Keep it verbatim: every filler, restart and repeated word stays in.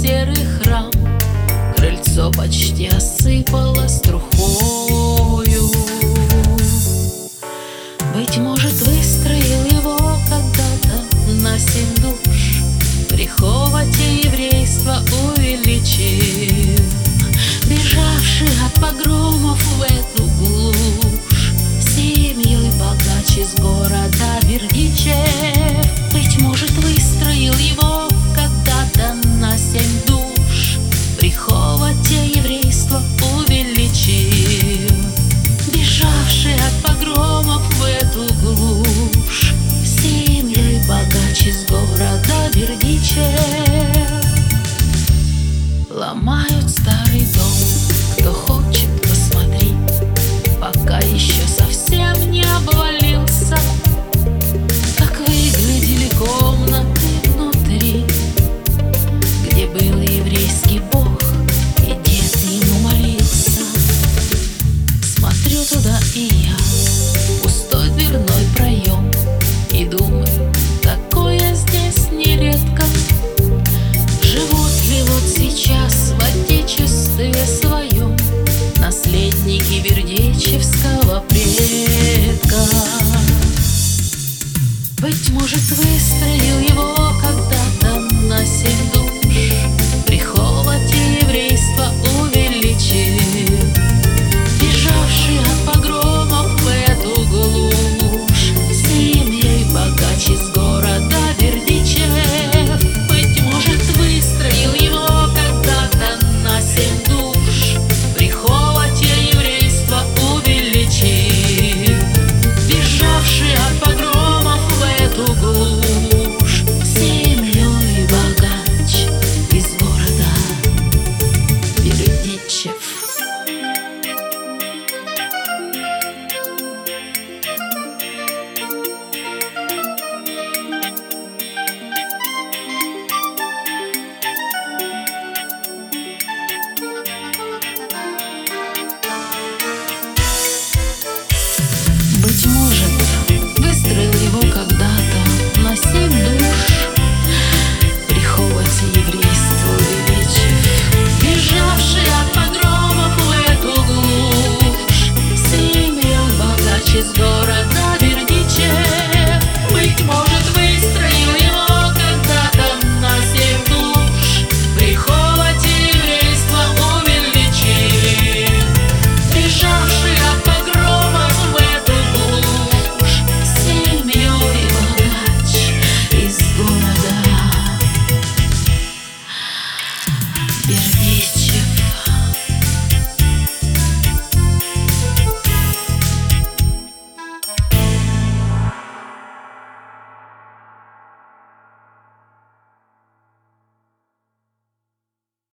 серый храм, крыльцо почти осыпалось трухою. Быть может, выстроил его когда-то на семь душ, при Ховате еврейство увеличив, бежавший от погромов в эту глушь, семьей богач из города Бердичев. Быть может, выстроил его когда-то на семь душ, при Ховате еврейство увеличив, бежавший от погромов в эту глушь, семьей богач из города Бердичев. Ломают старый дом, кто хочет, посмотри, пока еще совсем не обвалился. Как выглядели комнаты внутри, где был еврейский бог, и дед ему молился. Смотрю туда и я, пустой дверной проем, и думаю, такое здесь нередко. Живут ли вот сейчас в отечестве своем наследники бердичевского предка? Быть может, выстроил его когда-то на семь душ, при Ховате еврейство увеличив, бежавший от погромов в эту глушь, семьей богач из города Бердичев. Быть может, выстроил его когда-то на семь душ, при Ховате еврейство увеличив, бежавший от погромов в эту глушь, семьей богач из города Бердичев. Быть может, выстроил его когда-то на семь душ, при Ховате еврейство увеличив, бежавший от погромов в эту глушь, семьей богач из города Бердичев. Быть может, выстроил его когда-то на семь душ, при Ховате еврейство увеличив, бежавший от погромов в эту глушь, семьей богач из города Бердичев.